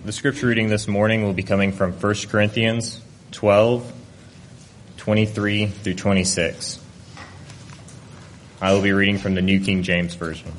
The scripture reading this morning will be coming from 1 Corinthians 12, 23 through 26. I will be reading from the New King James Version.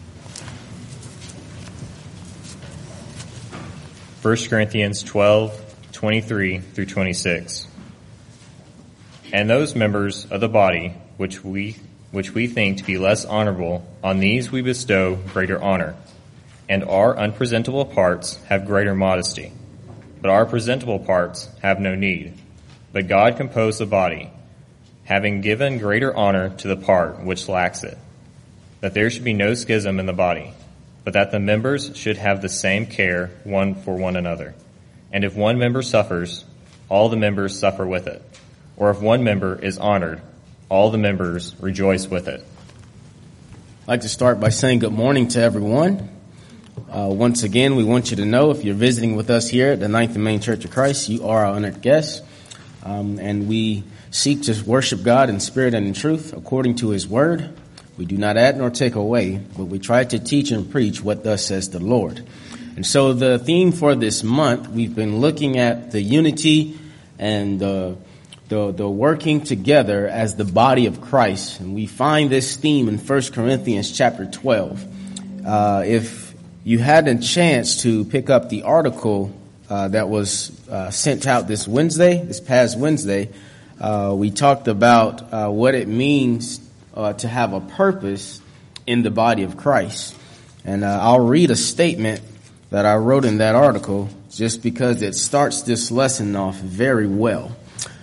1 Corinthians 12, 23 through 26. And those members of the body which we think to be less honorable, on these we bestow greater honor. And our unpresentable parts have greater modesty. But our presentable parts have no need. But God composed the body, having given greater honor to the part which lacks it, that there should be no schism in the body, but that the members should have the same care one for one another. And if one member suffers, all the members suffer with it. Or if one member is honored, all the members rejoice with it. I'd like to start by saying good morning to everyone. Once again, we want you to know if you're visiting with us here at the Ninth and Main Church of Christ, you are our honored guest. And we seek to worship God in spirit and in truth according to His Word. We do not add nor take away, but we try to teach and preach what thus says the Lord. And so the theme for this month, we've been looking at the unity and the working together as the body of Christ. And we find this theme in 1 Corinthians chapter 12. If you had a chance to pick up the article that was sent out this past Wednesday, we talked about what it means to have a purpose in the body of Christ. And I'll read a statement that I wrote in that article just because it starts this lesson off very well.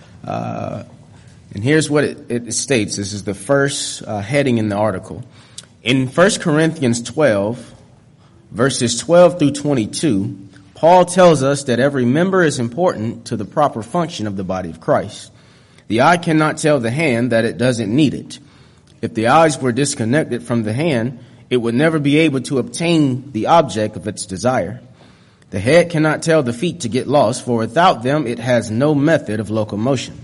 And here's what it states. This is the first heading in the article. In 1 Corinthians 12, verses 12 through 22, Paul tells us that every member is important to the proper function of the body of Christ. The eye cannot tell the hand that it doesn't need it. If the eyes were disconnected from the hand, it would never be able to obtain the object of its desire. The head cannot tell the feet to get lost, for without them it has no method of locomotion.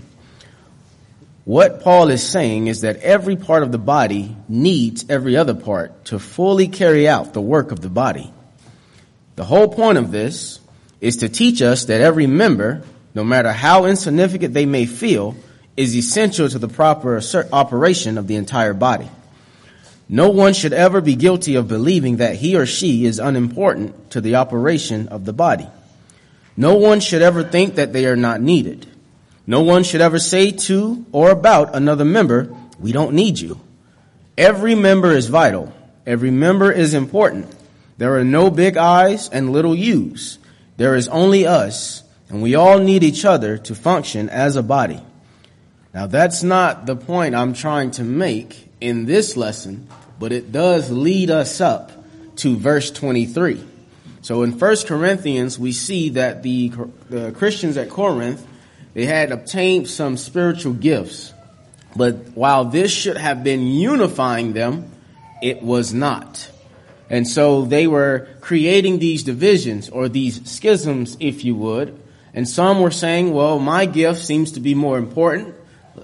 What Paul is saying is that every part of the body needs every other part to fully carry out the work of the body. The whole point of this is to teach us that every member, no matter how insignificant they may feel, is essential to the proper operation of the entire body. No one should ever be guilty of believing that he or she is unimportant to the operation of the body. No one should ever think that they are not needed. No one should ever say to or about another member, "We don't need you." Every member is vital. Every member is important. There are no big I's and little U's. There is only us, and we all need each other to function as a body. Now, that's not the point I'm trying to make in this lesson, but it does lead us up to verse 23. So in 1 Corinthians, we see that the Christians at Corinth, they had obtained some spiritual gifts. But while this should have been unifying them, it was not. And so they were creating these divisions or these schisms, if you would. And some were saying, well, my gift seems to be more important,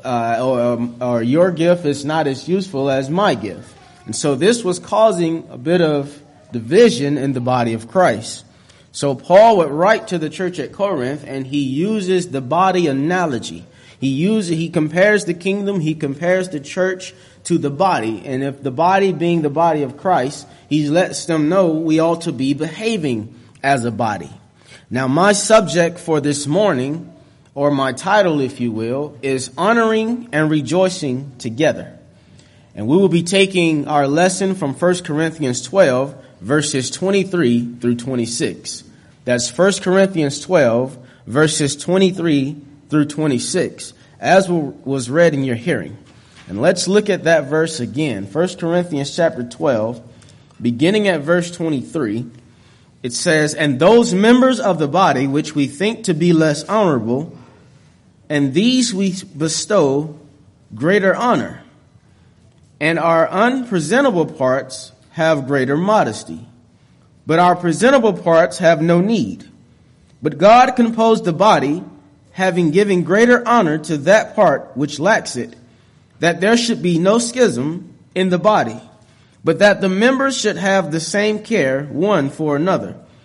or your gift is not as useful as my gift. And so this was causing a bit of division in the body of Christ. So Paul would write to the church at Corinth, and he uses the body analogy. He compares the kingdom, he compares the church to the body. And if the body being the body of Christ, he lets them know we ought to be behaving as a body. Now, my subject for this morning, or my title, if you will, is Honoring and Rejoicing Together. And we will be taking our lesson from 1 Corinthians 12, verses 23 through 26. That's 1 Corinthians 12, verses 23 through 26, as was read in your hearing. And let's look at that verse again. 1 Corinthians chapter 12, beginning at verse 23, it says, "And those members of the body which we think to be less honorable, and these we bestow greater honor. And our unpresentable parts have greater modesty. But our presentable parts have no need. But God composed the body, having given greater honor to that part which lacks it, that there should be no schism in the body, but that the members should have the same care one for another.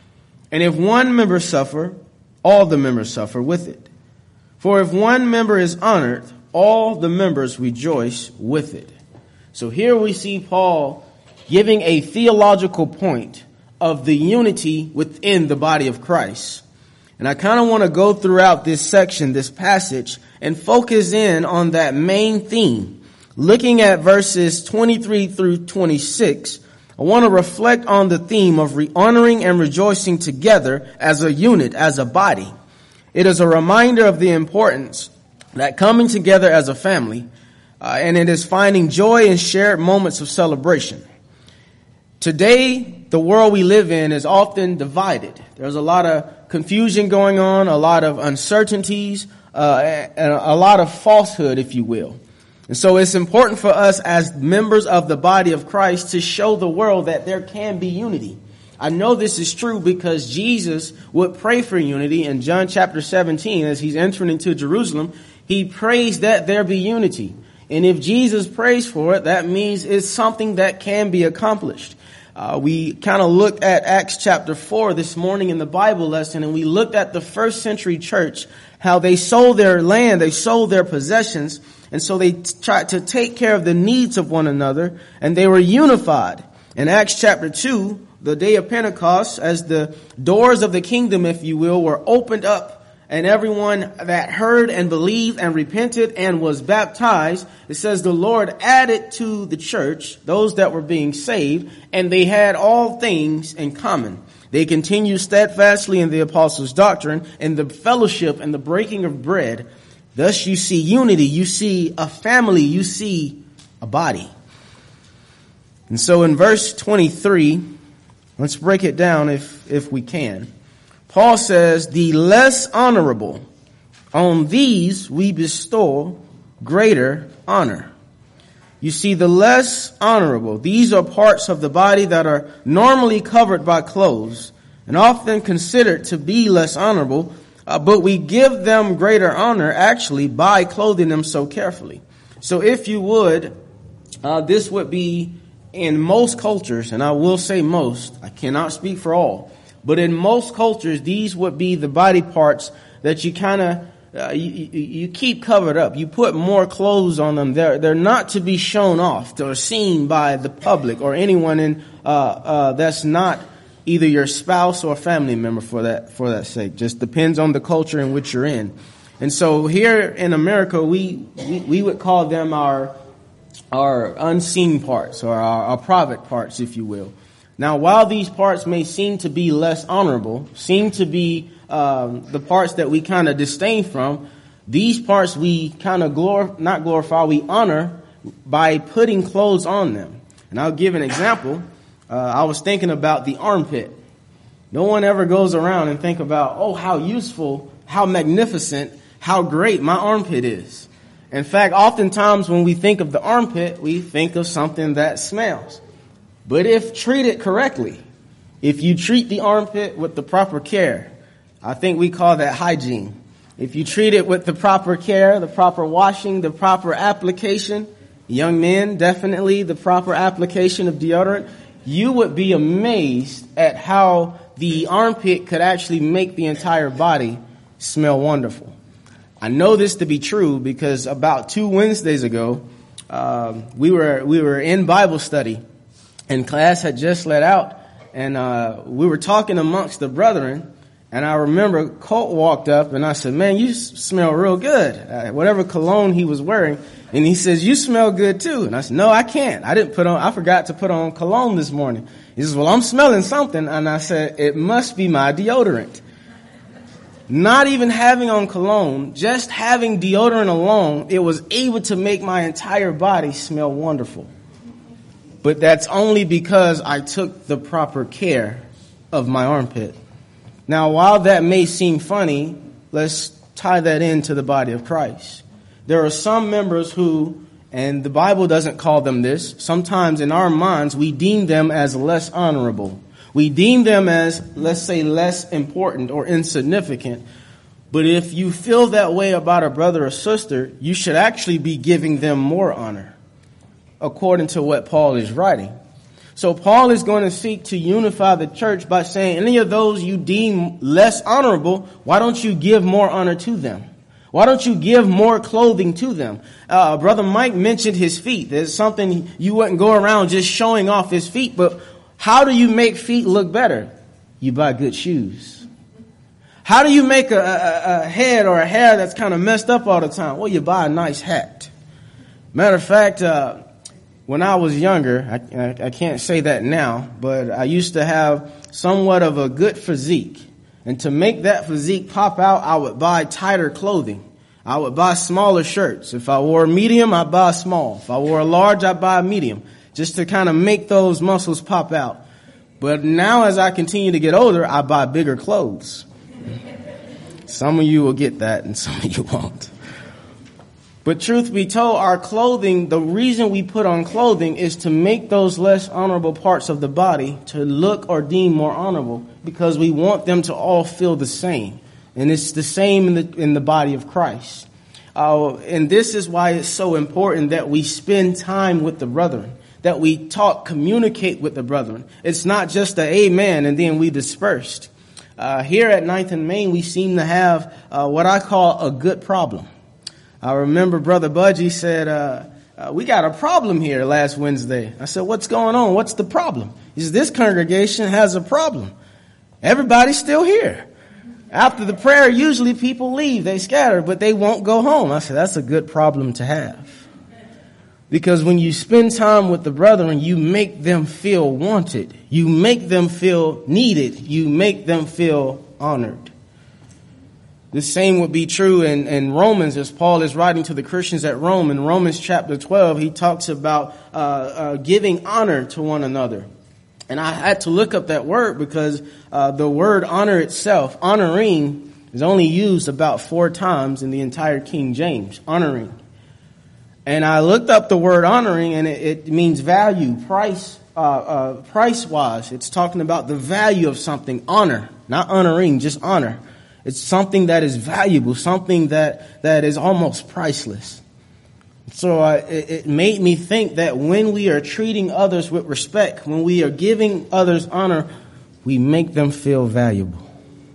And if one member suffer, all the members suffer with it. For if one member is honored, all the members rejoice with it. So here we see Paul giving a theological point of the unity within the body of Christ. And I kind of want to go throughout this section, this passage, and focus in on that main theme. Looking at verses 23 through 26, I want to reflect on the theme of honoring and rejoicing together as a unit, as a body. It is a reminder of the importance that coming together as a family, and it is finding joy in shared moments of celebration. Today, the world we live in is often divided. There's a lot of confusion going on, a lot of uncertainties, and a lot of falsehood, if you will. And so it's important for us as members of the body of Christ to show the world that there can be unity. I know this is true because Jesus would pray for unity in John chapter 17 as he's entering into Jerusalem. He prays that there be unity. And if Jesus prays for it, that means it's something that can be accomplished. We kind of looked at Acts chapter 4 this morning in the Bible lesson, and we looked at the first century church, how they sold their land, they sold their possessions, and so they tried to take care of the needs of one another, and they were unified. In Acts chapter 2, the day of Pentecost, as the doors of the kingdom, if you will, were opened up, and everyone that heard and believed and repented and was baptized, it says the Lord added to the church those that were being saved, and they had all things in common. They continued steadfastly in the apostles' doctrine, in the fellowship and the breaking of bread. Thus you see unity, you see a family, you see a body. And so in verse 23, let's break it down if we can. Paul says, the less honorable, on these we bestow greater honor. You see, the less honorable, these are parts of the body that are normally covered by clothes and often considered to be less honorable, but we give them greater honor actually by clothing them so carefully. So if you would, this would be in most cultures, and I will say most, I cannot speak for all, but in most cultures, these would be the body parts that you kind of, you keep covered up. You put more clothes on them. They're not to be shown off or seen by the public or anyone in, that's not either your spouse or family member for that sake. Just depends on the culture in which you're in. And so here in America, we would call them our unseen parts or our private parts, if you will. Now, while these parts may seem to be less honorable, seem to be the parts that we kind of disdain from, these parts we kind of not glorify, we honor by putting clothes on them. And I'll give an example. I was thinking about the armpit. No one ever goes around and think about, oh, how useful, how magnificent, how great my armpit is. In fact, oftentimes when we think of the armpit, we think of something that smells. But if treated correctly, if you treat the armpit with the proper care, I think we call that hygiene. If you treat it with the proper care, the proper washing, the proper application, young men, definitely the proper application of deodorant, you would be amazed at how the armpit could actually make the entire body smell wonderful. I know this to be true because about 2 Wednesdays ago, we were in Bible study. And class had just let out, and we were talking amongst the brethren, and I remember Colt walked up, and I said, man, you smell real good, whatever cologne he was wearing, and he says, you smell good too. And I said, no, I can't. I forgot to put on cologne this morning. He says, well, I'm smelling something, and I said, it must be my deodorant. Not even having on cologne, just having deodorant alone, it was able to make my entire body smell wonderful. But that's only because I took the proper care of my armpit. Now, while that may seem funny, let's tie that into the body of Christ. There are some members who, and the Bible doesn't call them this, sometimes in our minds we deem them as less honorable. We deem them as, let's say, less important or insignificant. But if you feel that way about a brother or sister, you should actually be giving them more honor, according to what Paul is writing. So Paul is going to seek to unify the church by saying, any of those you deem less honorable, why don't you give more honor to them? Why don't you give more clothing to them? Brother Mike mentioned his feet. There's something you wouldn't go around just showing off his feet, but how do you make feet look better? You buy good shoes. How do you make a head or a hair that's kind of messed up all the time? Well, you buy a nice hat. Matter of fact, when I was younger, I can't say that now, but I used to have somewhat of a good physique. And to make that physique pop out, I would buy tighter clothing. I would buy smaller shirts. If I wore a medium, I'd buy a small. If I wore a large, I'd buy a medium, just to kind of make those muscles pop out. But now as I continue to get older, I buy bigger clothes. Some of you will get that and some of you won't. But truth be told, our clothing, the reason we put on clothing is to make those less honorable parts of the body to look or deem more honorable, because we want them to all feel the same. And it's the same in the body of Christ. And this is why it's so important that we spend time with the brethren, that we talk, communicate with the brethren. It's not just a amen and then we dispersed. Here at 9th and Main, we seem to have what I call a good problem. I remember Brother Budgie said, we got a problem here last Wednesday. I said, what's going on? What's the problem? He said, this congregation has a problem. Everybody's still here. After the prayer, usually people leave. They scatter, but they won't go home. I said, that's a good problem to have. Because when you spend time with the brethren, you make them feel wanted. You make them feel needed. You make them feel honored. The same would be true in Romans, as Paul is writing to the Christians at Rome. In Romans chapter 12, he talks about giving honor to one another. And I had to look up that word because the word honor itself, honoring, is only used about 4 times in the entire King James, honoring. And I looked up the word honoring, and it means value, price-wise. It's talking about the value of something, honor, not honoring, just honor. It's something that is valuable, something that is almost priceless. So it made me think that when we are treating others with respect, when we are giving others honor, we make them feel valuable.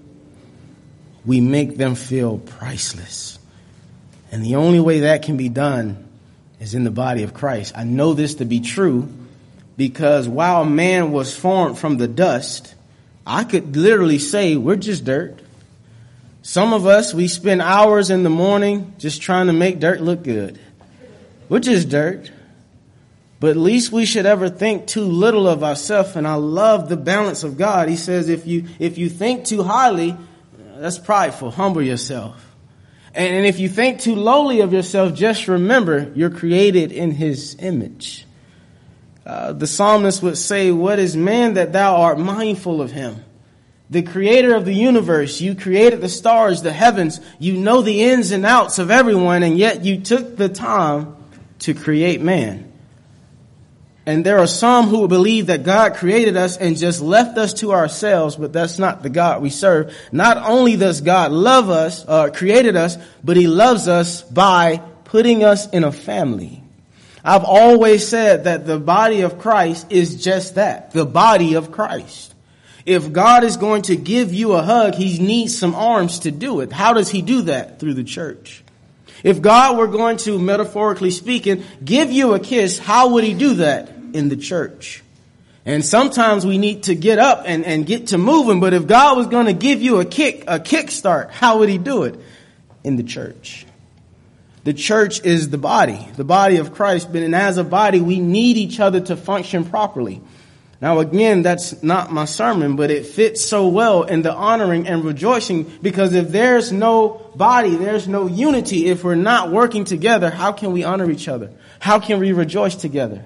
We make them feel priceless. And the only way that can be done is in the body of Christ. I know this to be true because while man was formed from the dust, I could literally say we're just dirt. Some of us, we spend hours in the morning just trying to make dirt look good. We're just dirt. But at least we should ever think too little of ourselves. And I love the balance of God. He says if you think too highly, that's prideful. Humble yourself. And if you think too lowly of yourself, just remember you're created in his image. The psalmist would say, what is man that thou art mindful of him? The creator of the universe, you created the stars, the heavens, you know the ins and outs of everyone, and yet you took the time to create man. And there are some who believe that God created us and just left us to ourselves, but that's not the God we serve. Not only does God love us, created us, but he loves us by putting us in a family. I've always said that the body of Christ is just that, the body of Christ. If God is going to give you a hug, he needs some arms to do it. How does he do that? Through the church. If God were going to, metaphorically speaking, give you a kiss, how would he do that? In the church. And sometimes we need to get up and get to moving. But if God was going to give you a kickstart, how would he do it? In the church. The church is the body of Christ. And as a body, we need each other to function properly. Now, again, that's not my sermon, but it fits so well in the honoring and rejoicing, because if there's no body, there's no unity. If we're not working together, how can we honor each other? How can we rejoice together?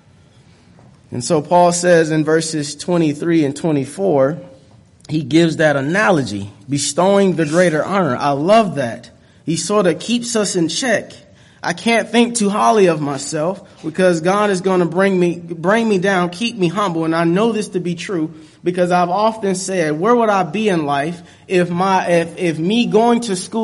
And so Paul says in verses 23 and 24, he gives that analogy, bestowing the greater honor. I love that. He sort of keeps us in check. I can't think too highly of myself because God is going to bring me down, keep me humble. And I know this to be true because I've often said, where would I be in life if me going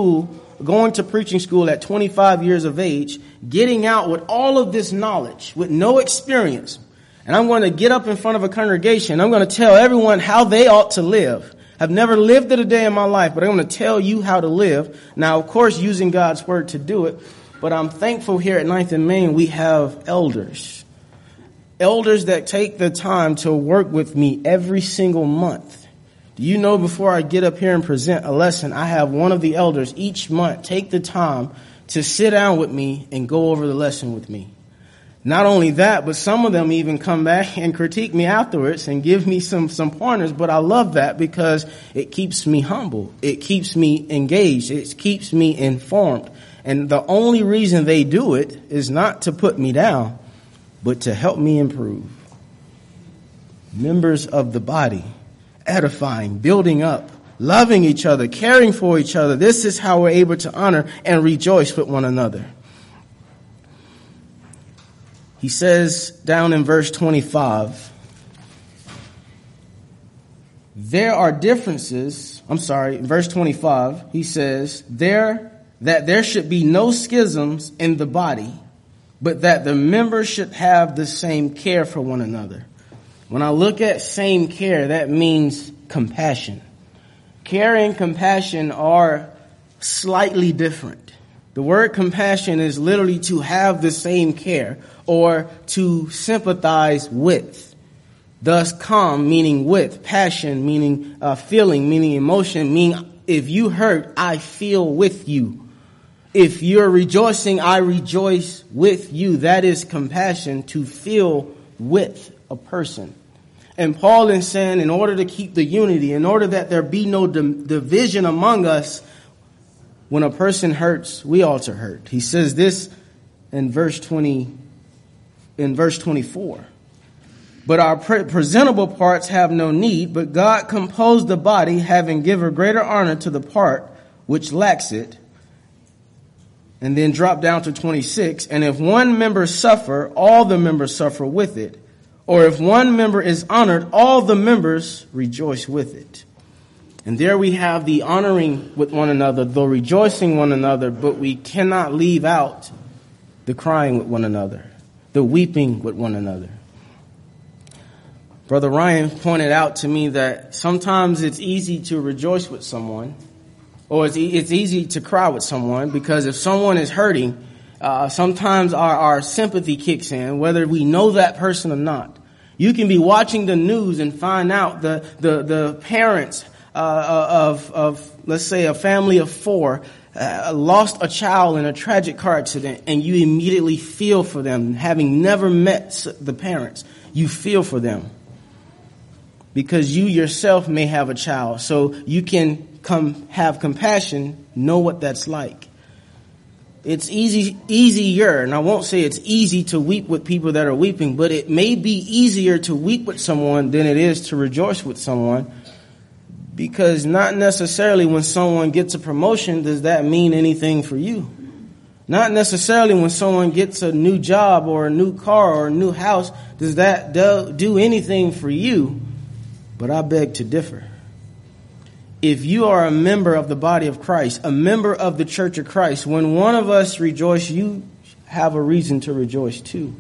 to preaching school at 25 years of age, getting out with all of this knowledge, with no experience, And I'm going to get up in front of a congregation. I'm going to tell everyone how they ought to live. I've never lived it a day in my life, but I'm going to tell you how to live. Now, of course, using God's word to do it. But I'm thankful here at 9th and Main we have elders. Elders that take the time to work with me every single month. Do you know before I get up here and present a lesson, I have one of the elders each month take the time to sit down with me and go over the lesson with me. Not only that, but some of them even come back and critique me afterwards and give me some pointers. But I love that because it keeps me humble. It keeps me engaged. It keeps me informed. And the only reason they do it is not to put me down, but to help me improve. Members of the body, edifying, building up, loving each other, caring for each other. This is how we're able to honor and rejoice with one another. He says down in verse 25, verse 25, he says, that there should be no schisms in the body, but that the members should have the same care for one another. When I look at same care, that means compassion. Care and compassion are slightly different. The word compassion is literally to have the same care or to sympathize with. Thus, calm meaning with, passion meaning feeling, meaning emotion, meaning if you hurt, I feel with you. If you're rejoicing, I rejoice with you. That is compassion, to feel with a person. And Paul is saying in order to keep the unity, in order that there be no division among us, when a person hurts, we ought to hurt. He says this in verse 24. But our presentable parts have no need, but God composed the body, having given greater honor to the part which lacks it. And then drop down to 26. And if one member suffer, all the members suffer with it. Or if one member is honored, all the members rejoice with it. And there we have the honoring with one another, the rejoicing one another, but we cannot leave out the crying with one another, the weeping with one another. Brother Ryan pointed out to me that sometimes it's easy to rejoice with someone, or it's easy to cry with someone, because if someone is hurting, sometimes our sympathy kicks in, whether we know that person or not. You can be watching the news and find out the parents of let's say a family of 4 lost a child in a tragic car accident, and you immediately feel for them, having never met the parents. You feel for them because you yourself may have a child, so you can have compassion, know what that's like. It's easier, and I won't say it's easy to weep with people that are weeping, but it may be easier to weep with someone than it is to rejoice with someone. Because not necessarily when someone gets a promotion does that mean anything for you. Not necessarily when someone gets a new job or a new car or a new house does that do anything for you. But I beg to differ. If you are a member of the body of Christ, a member of the Church of Christ, when one of us rejoice, you have a reason to rejoice too.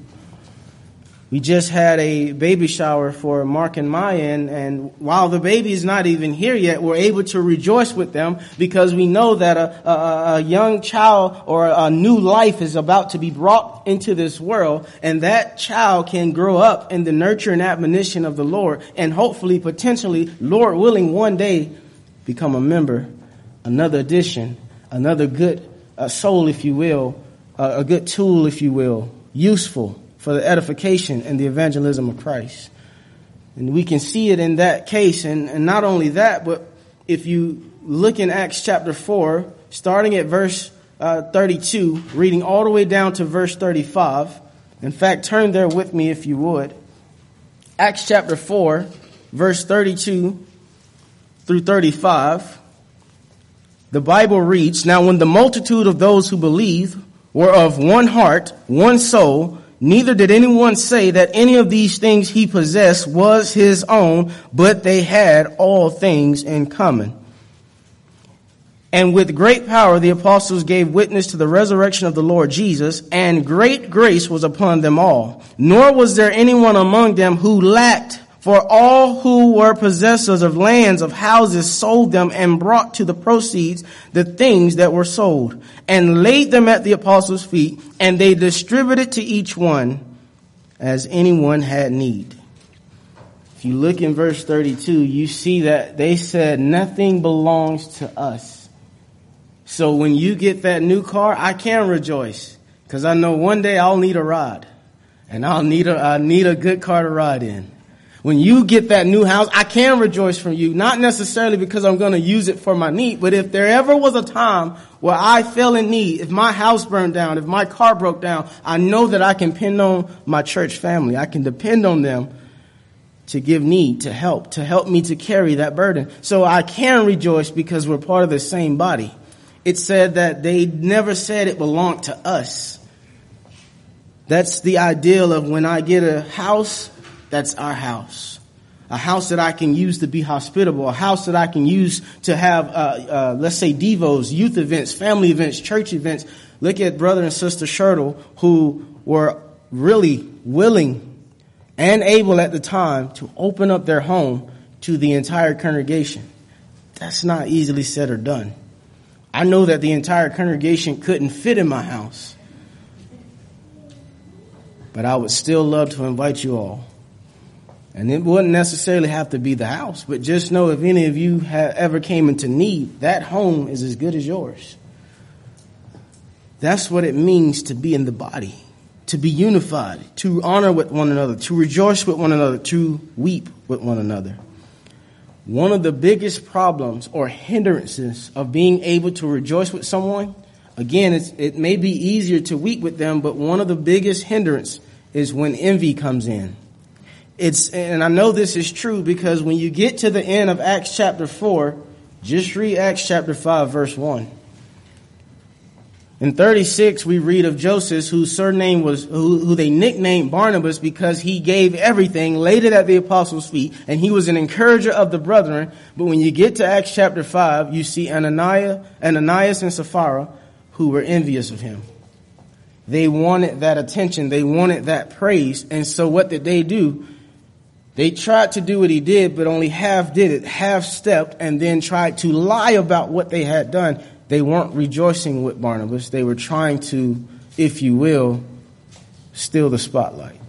We just had a baby shower for Mark and Maya, and while the baby is not even here yet, we're able to rejoice with them because we know that a young child or a new life is about to be brought into this world, and that child can grow up in the nurture and admonition of the Lord, and hopefully, potentially, Lord willing, one day become a member, another addition, another good soul, if you will, a good tool, if you will, useful for the edification and the evangelism of Christ. And we can see it in that case. And not only that, but if you look in Acts chapter 4, starting at verse 32, reading all the way down to verse 35. In fact, turn there with me if you would. Acts chapter 4, verse 32 through 35. The Bible reads, "Now when the multitude of those who believed were of one heart, one soul, neither did anyone say that any of these things he possessed was his own, but they had all things in common." And with great power the apostles gave witness to the resurrection of the Lord Jesus, and great grace was upon them all. Nor was there anyone among them who lacked, for all who were possessors of lands, of houses, sold them and brought to the proceeds the things that were sold, and laid them at the apostles' feet, and they distributed to each one as anyone had need. If you look in verse 32, you see that they said nothing belongs to us. So when you get that new car, I can rejoice, because I know one day I'll need a ride, and I need a good car to ride in. When you get that new house, I can rejoice for you, not necessarily because I'm going to use it for my need, but if there ever was a time where I fell in need, if my house burned down, if my car broke down, I know that I can depend on my church family. I can depend on them to give need, to help me to carry that burden. So I can rejoice because we're part of the same body. It said that they never said it belonged to us. That's the ideal of when I get a house, that's our house. A house that I can use to be hospitable. A house that I can use to have, let's say, devos, youth events, family events, church events. Look at Brother and Sister Shertle, who were really willing and able at the time to open up their home to the entire congregation. That's not easily said or done. I know that the entire congregation couldn't fit in my house, but I would still love to invite you all. And it wouldn't necessarily have to be the house, but just know if any of you have ever came into need, that home is as good as yours. That's what it means to be in the body, to be unified, to honor with one another, to rejoice with one another, to weep with one another. One of the biggest problems or hindrances of being able to rejoice with someone, again, it may be easier to weep with them, but one of the biggest hindrance is when envy comes in. And I know this is true because when you get to the end of Acts chapter 4, just read Acts chapter 5, verse 1. In 36, we read of Joseph, whose surname was, who they nicknamed Barnabas because he gave everything, laid it at the apostles' feet, and he was an encourager of the brethren. But when you get to Acts chapter 5, you see Ananias and Sapphira, who were envious of him. They wanted that attention. They wanted that praise. And so what did they do? They tried to do what he did, but only half did it, half stepped, and then tried to lie about what they had done. They weren't rejoicing with Barnabas. They were trying to, if you will, steal the spotlight.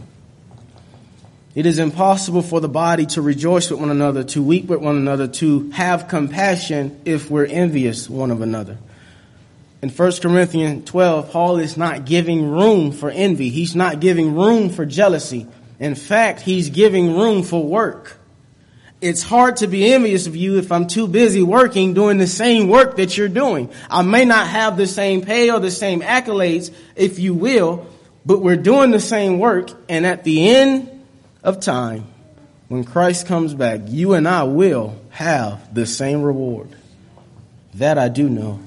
It is impossible for the body to rejoice with one another, to weep with one another, to have compassion if we're envious one of another. In 1 Corinthians 12, Paul is not giving room for envy. He's not giving room for jealousy. In fact, he's giving room for work. It's hard to be envious of you if I'm too busy working, doing the same work that you're doing. I may not have the same pay or the same accolades, if you will, but we're doing the same work. And at the end of time, when Christ comes back, you and I will have the same reward. That I do know.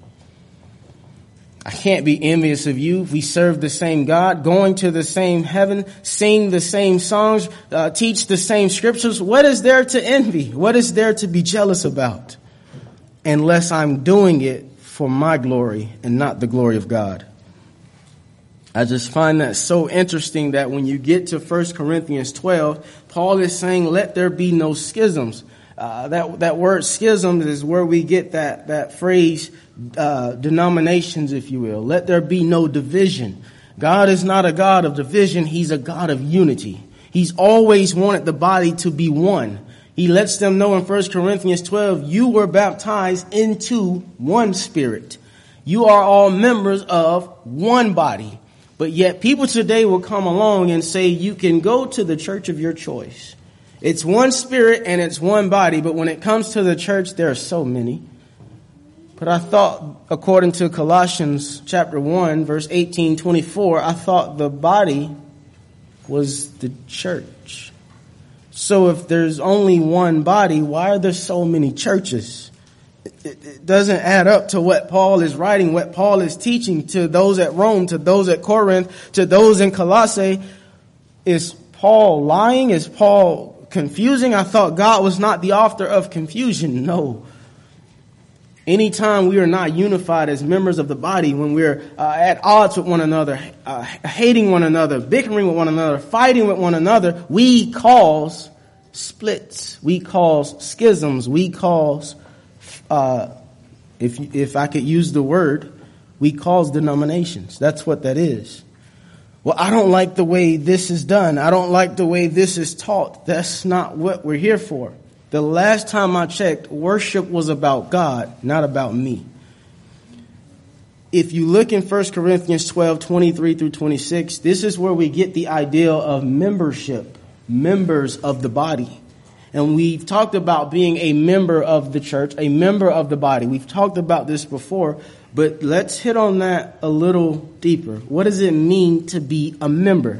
I can't be envious of you. We serve the same God, going to the same heaven, sing the same songs, teach the same scriptures. What is there to envy? What is there to be jealous about? Unless I'm doing it for my glory and not the glory of God. I just find that so interesting that when you get to 1 Corinthians 12, Paul is saying, let there be no schisms. That word schism is where we get that phrase, denominations, if you will. Let there be no division. God is not a God of division. He's a God of unity. He's always wanted the body to be one. He lets them know in 1 Corinthians 12, you were baptized into one spirit. You are all members of one body. But yet people today will come along and say you can go to the church of your choice. It's one spirit and it's one body, but when it comes to the church, there are so many. But I thought, according to Colossians chapter 1, verse 18-24, I thought the body was the church. So if there's only one body, why are there so many churches? It doesn't add up to what Paul is writing, what Paul is teaching to those at Rome, to those at Corinth, to those in Colossae. Is Paul lying? Is Paul confusing? I thought God was not the author of confusion. No. Anytime we are not unified as members of the body, when we're at odds with one another, hating one another, bickering with one another, fighting with one another, we cause splits, we cause schisms, we cause, if I could use the word, we cause denominations. That's what that is. Well, I don't like the way this is done. I don't like the way this is taught. That's not what we're here for. The last time I checked, worship was about God, not about me. If you look in 1 Corinthians 12, 23 through 26, this is where we get the idea of membership, members of the body. And we've talked about being a member of the church, a member of the body. We've talked about this before, but let's hit on that a little deeper. What does it mean to be a member?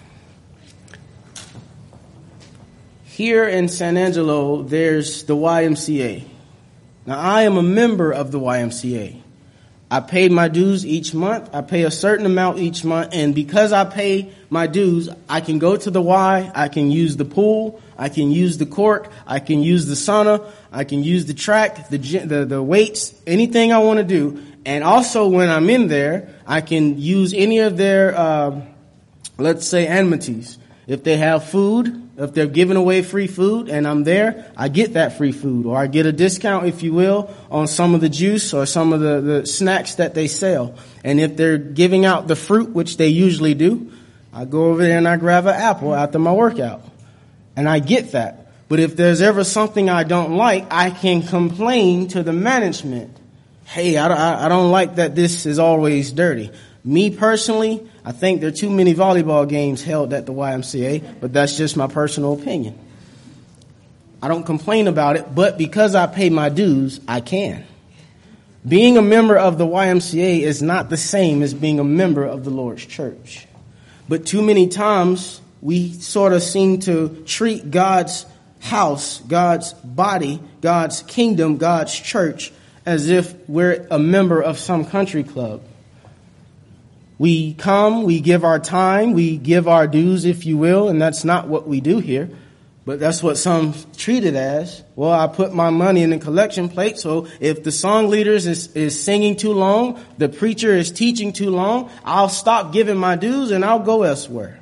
Here in San Angelo, there's the YMCA. Now, I am a member of the YMCA. I pay my dues each month. I pay a certain amount each month. And because I pay my dues, I can go to the Y. I can use the pool. I can use the court. I can use the sauna. I can use the track, the weights, anything I want to do. And also when I'm in there, I can use any of their, let's say, amenities. If they have food, if they're giving away free food and I'm there, I get that free food, or I get a discount, if you will, on some of the juice or some of the snacks that they sell. And if they're giving out the fruit, which they usually do, I go over there and I grab an apple after my workout. And I get that. But if there's ever something I don't like, I can complain to the management. Hey, I don't like that this is always dirty. Me personally, I think there are too many volleyball games held at the YMCA, but that's just my personal opinion. I don't complain about it, but because I pay my dues, I can. Being a member of the YMCA is not the same as being a member of the Lord's church. But too many times, we sort of seem to treat God's house, God's body, God's kingdom, God's church, as if we're a member of some country club. We come, we give our time, we give our dues, if you will, and that's not what we do here. But that's what some treat it as. Well, I put my money in the collection plate, so if the song leader is singing too long, the preacher is teaching too long, I'll stop giving my dues and I'll go elsewhere.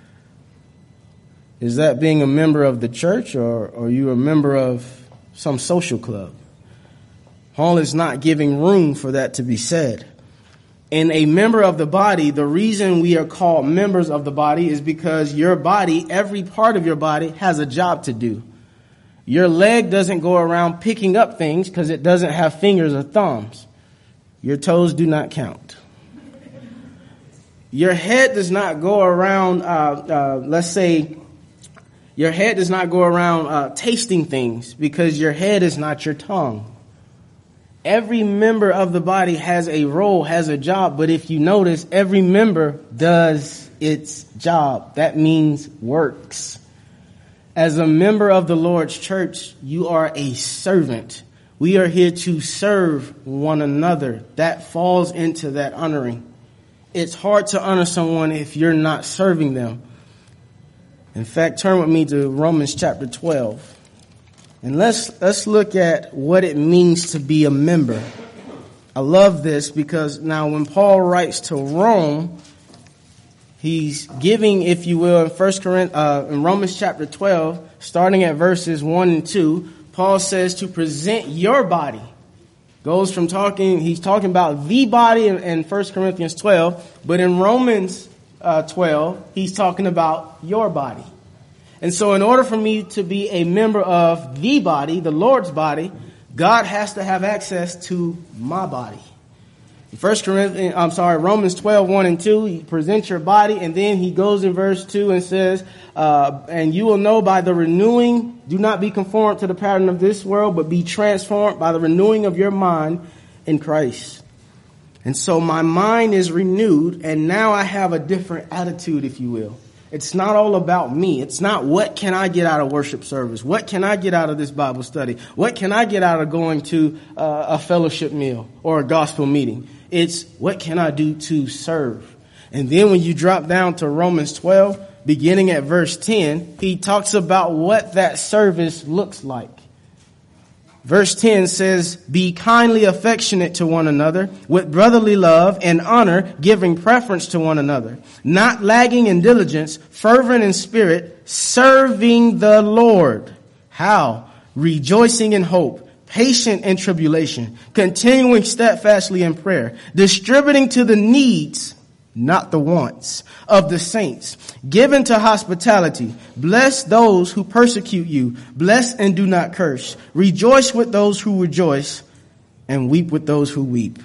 Is that being a member of the church, or are you a member of some social club? Paul is not giving room for that to be said. And a member of the body, the reason we are called members of the body is because your body, every part of your body has a job to do. Your leg doesn't go around picking up things because it doesn't have fingers or thumbs. Your toes do not count. Your head does not go around, let's say, your head does not go around tasting things because your head is not your tongue. Every member of the body has a role, has a job, but if you notice, every member does its job. That means works. As a member of the Lord's church, you are a servant. We are here to serve one another. That falls into that honoring. It's hard to honor someone if you're not serving them. In fact, turn with me to Romans chapter 12. And let's look at what it means to be a member. I love this because now when Paul writes to Rome, he's giving, if you will, in Romans chapter 12, starting at verses 1 and 2, Paul says to present your body. He's talking about the body in 1 Corinthians 12, but in Romans 12, he's talking about your body. And so in order for me to be a member of the body, the Lord's body, God has to have access to my body. Romans 12, 1 and 2, he presents your body, and then he goes in verse 2 and says, and you will know by the renewing, do not be conformed to the pattern of this world, but be transformed by the renewing of your mind in Christ. And so my mind is renewed, and now I have a different attitude, if you will. It's not all about me. It's not what can I get out of worship service? What can I get out of this Bible study? What can I get out of going to a fellowship meal or a gospel meeting? It's what can I do to serve? And then when you drop down to Romans 12, beginning at verse 10, he talks about what that service looks like. Verse 10 says, be kindly affectionate to one another with brotherly love and honor, giving preference to one another, not lagging in diligence, fervent in spirit, serving the Lord. How? Rejoicing in hope, patient in tribulation, continuing steadfastly in prayer, distributing to the needs, not the wants, of the saints, given to hospitality. Bless those who persecute you. Bless and do not curse. Rejoice with those who rejoice, and weep with those who weep.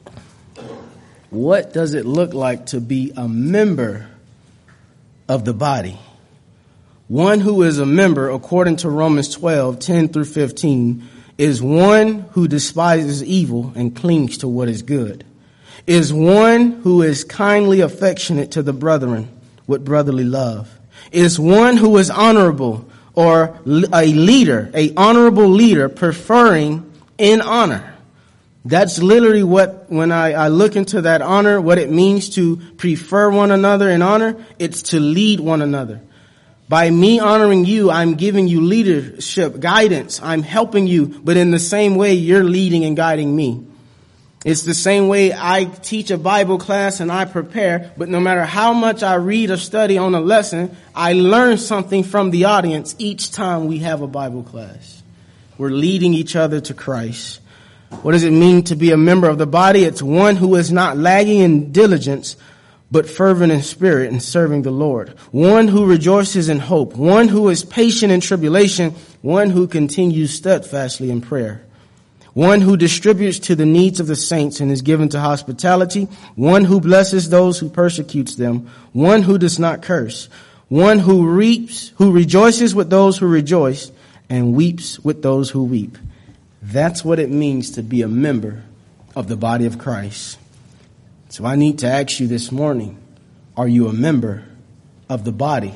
What does it look like to be a member of the body? One who is a member, according to Romans 12:10 through 15, is one who despises evil and clings to what is good. Is one who is kindly affectionate to the brethren with brotherly love. Is one who is honorable, or a leader, a honorable leader, preferring in honor. That's literally what, when I look into that honor, what it means to prefer one another in honor, it's to lead one another. By me honoring you, I'm giving you leadership, guidance. I'm helping you, but in the same way, you're leading and guiding me. It's the same way I teach a Bible class and I prepare, but no matter how much I read or study on a lesson, I learn something from the audience each time we have a Bible class. We're leading each other to Christ. What does it mean to be a member of the body? It's one who is not lagging in diligence, but fervent in spirit and serving the Lord. One who rejoices in hope. One who is patient in tribulation. One who continues steadfastly in prayer. One who distributes to the needs of the saints and is given to hospitality. One who blesses those who persecutes them. One who does not curse. One who rejoices with those who rejoice and weeps with those who weep. That's what it means to be a member of the body of Christ. So I need to ask you this morning, are you a member of the body?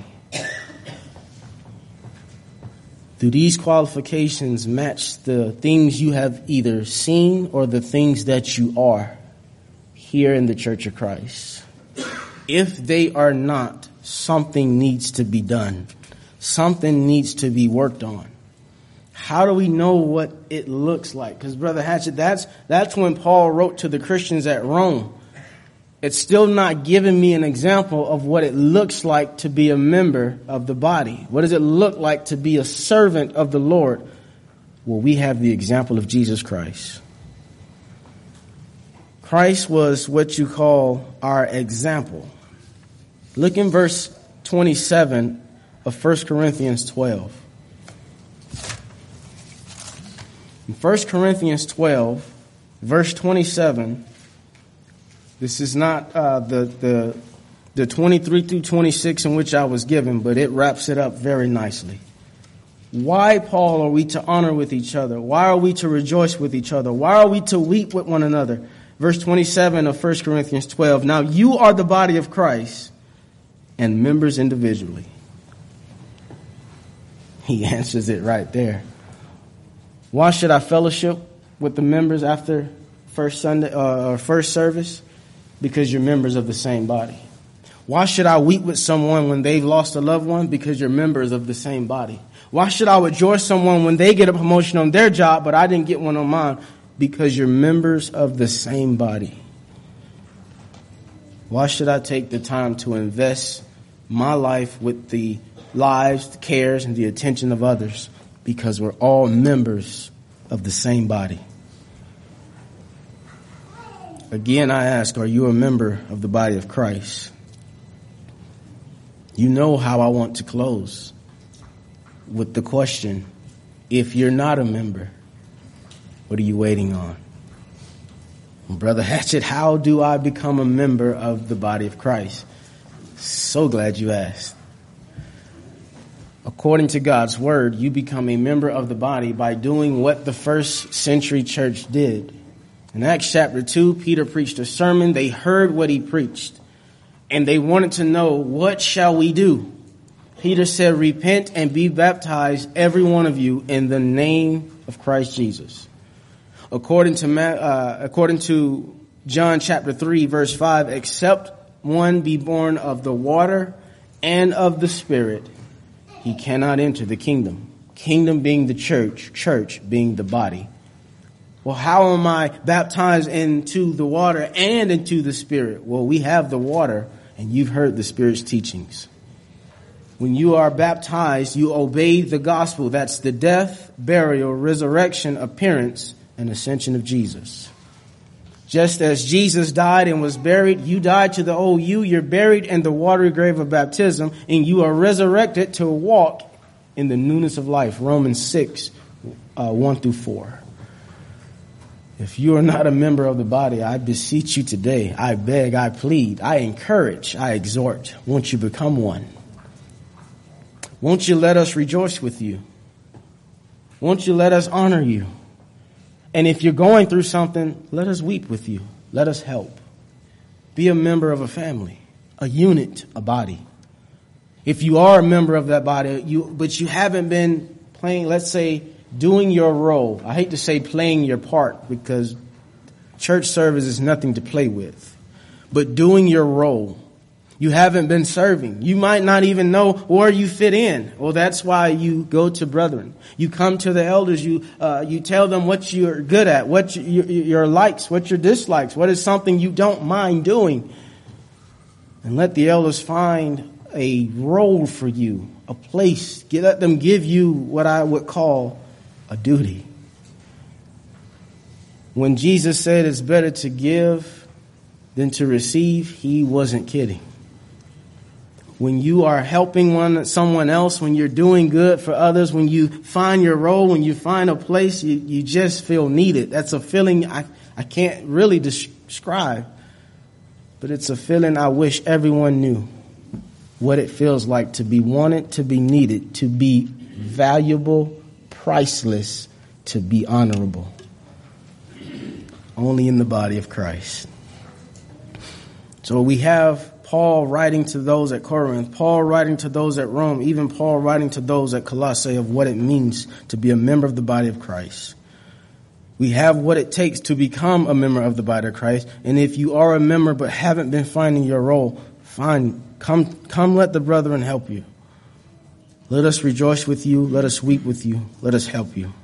Do these qualifications match the things you have either seen or the things that you are here in the Church of Christ? If they are not, something needs to be done. Something needs to be worked on. How do we know what it looks like? Because Brother Hatchett, that's when Paul wrote to the Christians at Rome. It's still not giving me an example of what it looks like to be a member of the body. What does it look like to be a servant of the Lord? Well, we have the example of Jesus Christ. Christ was what you call our example. Look in verse 27 of 1 Corinthians 12. In 1 Corinthians 12, verse 27, this is not the 23 through 26 in which I was given, but it wraps it up very nicely. Why, Paul, are we to honor with each other? Why are we to rejoice with each other? Why are we to weep with one another? Verse 27 of 1 Corinthians 12. Now you are the body of Christ and members individually. He answers it right there. Why should I fellowship with the members after first Sunday or first service? Because you're members of the same body. Why should I weep with someone when they've lost a loved one? Because you're members of the same body. Why should I rejoice someone when they get a promotion on their job, but I didn't get one on mine? Because you're members of the same body. Why should I take the time to invest my life with the lives, the cares, and the attention of others? Because we're all members of the same body. Again, I ask, are you a member of the body of Christ? You know how I want to close with the question, if you're not a member, what are you waiting on? Brother Hatchett, how do I become a member of the body of Christ? So glad you asked. According to God's word, you become a member of the body by doing what the first century church did. In Acts chapter 2, Peter preached a sermon. They heard what he preached, and they wanted to know, what shall we do? Peter said, repent and be baptized, every one of you, in the name of Christ Jesus. According to John chapter 3, verse 5, except one be born of the water and of the Spirit, he cannot enter the kingdom Kingdom being the church, church being the body. Well, how am I baptized into the water and into the Spirit? Well, we have the water, and you've heard the Spirit's teachings. When you are baptized, you obey the gospel. That's the death, burial, resurrection, appearance, and ascension of Jesus. Just as Jesus died and was buried, you died to the old you. You're buried in the watery grave of baptism, and you are resurrected to walk in the newness of life. Romans 6, 1 through 4. If you are not a member of the body, I beseech you today. I beg, I plead, I encourage, I exhort. Won't you become one? Won't you let us rejoice with you? Won't you let us honor you? And if you're going through something, let us weep with you. Let us help. Be a member of a family, a unit, a body. If you are a member of that body, but you haven't been playing, let's say, doing your role. I hate to say playing your part because church service is nothing to play with. But doing your role. You haven't been serving. You might not even know where you fit in. Well, that's why you go to brethren. You come to the elders. You tell them what you're good at, what your likes, what your dislikes, what is something you don't mind doing. And let the elders find a role for you, a place. Let them give you what I would call a duty. When Jesus said it's better to give than to receive, he wasn't kidding. When you are helping someone else, when you're doing good for others, when you find your role, when you find a place, you just feel needed. That's a feeling I can't really describe, but it's a feeling I wish everyone knew what it feels like to be wanted, to be needed, to be valuable, priceless, to be honorable. Only in the body of Christ. So we have Paul writing to those at Corinth, Paul writing to those at Rome, even Paul writing to those at Colossae of what it means to be a member of the body of Christ. We have what it takes to become a member of the body of Christ. And if you are a member but haven't been finding your role, come let the brethren help you. Let us rejoice with you. Let us weep with you. Let us help you.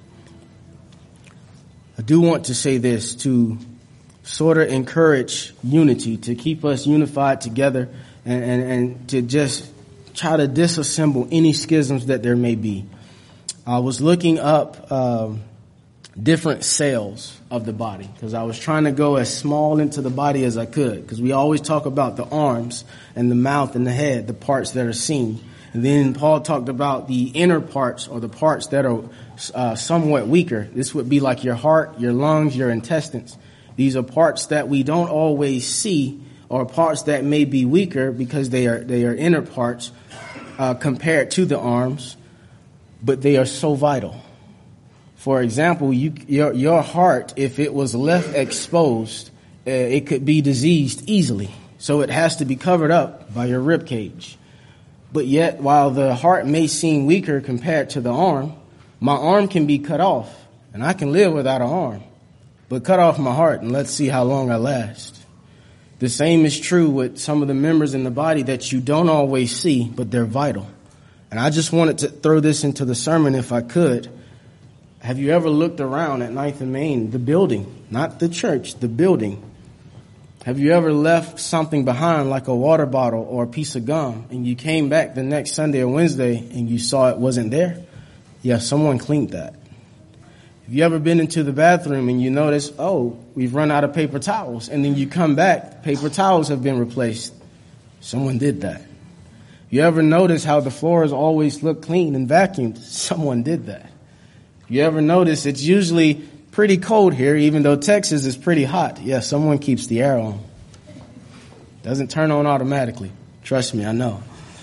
I do want to say this to sort of encourage unity, to keep us unified together and to just try to disassemble any schisms that there may be. I was looking up different cells of the body because I was trying to go as small into the body as I could, because we always talk about the arms and the mouth and the head, the parts that are seen. And then Paul talked about the inner parts, or the parts that are somewhat weaker. This would be like your heart, your lungs, your intestines. These are parts that we don't always see, or parts that may be weaker because they are inner parts compared to the arms, but they are so vital. For example, your heart, if it was left exposed, it could be diseased easily. So it has to be covered up by your rib cage. But yet, while the heart may seem weaker compared to the arm, my arm can be cut off, and I can live without an arm. But cut off my heart, and let's see how long I last. The same is true with some of the members in the body that you don't always see, but they're vital. And I just wanted to throw this into the sermon if I could. Have you ever looked around at 9th and Main, the building, not the church, the building? Have you ever left something behind, like a water bottle or a piece of gum, and you came back the next Sunday or Wednesday and you saw it wasn't there? Yeah, someone cleaned that. Have you ever been into the bathroom and you notice, oh, we've run out of paper towels, and then you come back, paper towels have been replaced? Someone did that. You ever notice how the floors always look clean and vacuumed? Someone did that. You ever notice it's usually pretty cold here, even though Texas is pretty hot? Yeah, someone keeps the air on. Doesn't turn on automatically. Trust me, I know.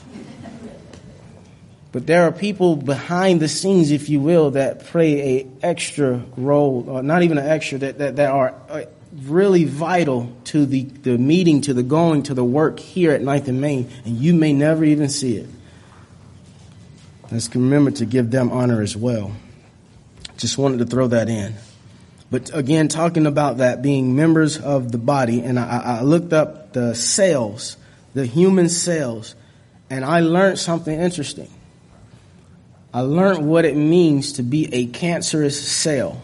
But there are people behind the scenes, if you will, that play a extra role, or not even an extra, that are really vital to the meeting, to the going, to the work here at 9th and Main, and you may never even see it. Let's remember to give them honor as well. Just wanted to throw that in. But again, talking about that being members of the body, and I looked up the cells, the human cells, and I learned something interesting. I learned what it means to be a cancerous cell.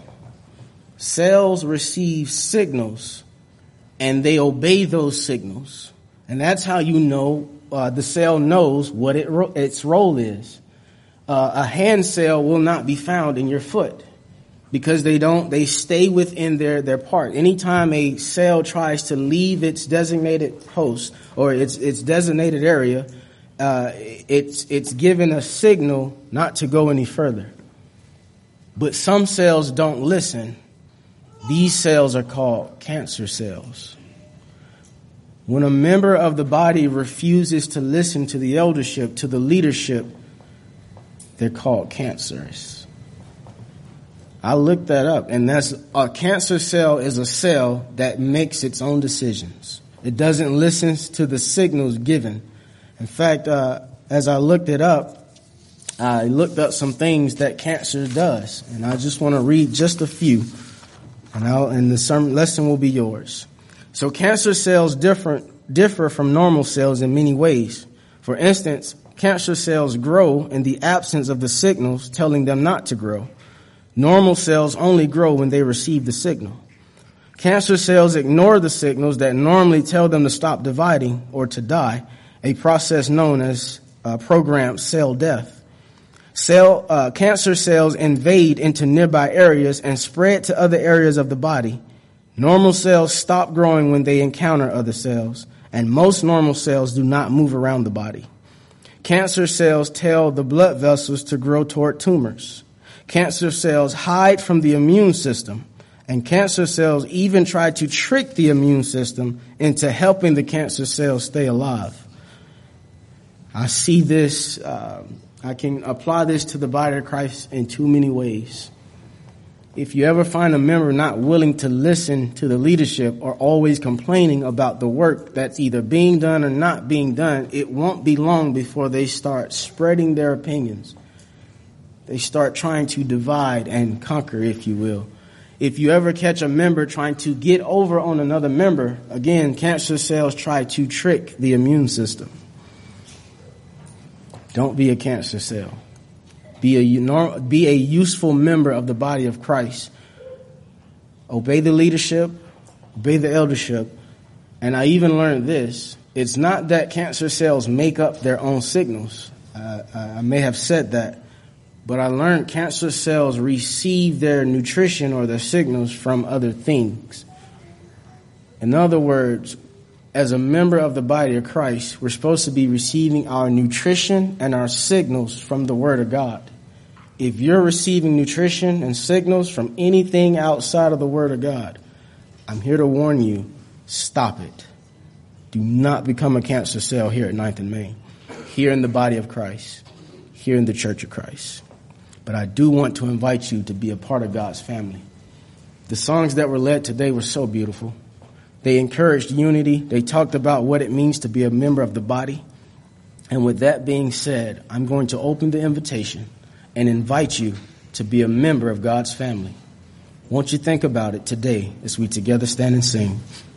Cells receive signals, and they obey those signals. And that's how you know the cell knows what its role is. A hand cell will not be found in your foot because they stay within their part. Anytime a cell tries to leave its designated post or its designated area, it's given a signal not to go any further. But some cells don't listen. These cells are called cancer cells. When a member of the body refuses to listen to the eldership, to the leadership, they're called cancerous. I looked that up, and that's a cancer cell is a cell that makes its own decisions. It doesn't listen to the signals given. In fact, as I looked it up, I looked up some things that cancer does, and I just want to read just a few, and the sermon lesson will be yours. So cancer cells differ from normal cells in many ways. For instance, cancer cells grow in the absence of the signals telling them not to grow. Normal cells only grow when they receive the signal. Cancer cells ignore the signals that normally tell them to stop dividing or to die, a process known as programmed cell death. Cancer cells invade into nearby areas and spread to other areas of the body. Normal cells stop growing when they encounter other cells, and most normal cells do not move around the body. Cancer cells tell the blood vessels to grow toward tumors. Cancer cells hide from the immune system, and cancer cells even try to trick the immune system into helping the cancer cells stay alive. I see this, I can apply this to the body of Christ in too many ways. If you ever find a member not willing to listen to the leadership or always complaining about the work that's either being done or not being done, it won't be long before they start spreading their opinions. They start trying to divide and conquer, if you will. If you ever catch a member trying to get over on another member, again, cancer cells try to trick the immune system. Don't be a cancer cell. Be a useful member of the body of Christ. Obey the leadership, obey the eldership. And I even learned this. It's not that cancer cells make up their own signals. I may have said that. But I learned cancer cells receive their nutrition or their signals from other things. In other words, as a member of the body of Christ, we're supposed to be receiving our nutrition and our signals from the Word of God. If you're receiving nutrition and signals from anything outside of the Word of God, I'm here to warn you, stop it. Do not become a cancer cell here at 9th and Main, here in the body of Christ, here in the Church of Christ. But I do want to invite you to be a part of God's family. The songs that were led today were so beautiful. They encouraged unity. They talked about what it means to be a member of the body. And with that being said, I'm going to open the invitation and invite you to be a member of God's family. Won't you think about it today as we together stand and sing?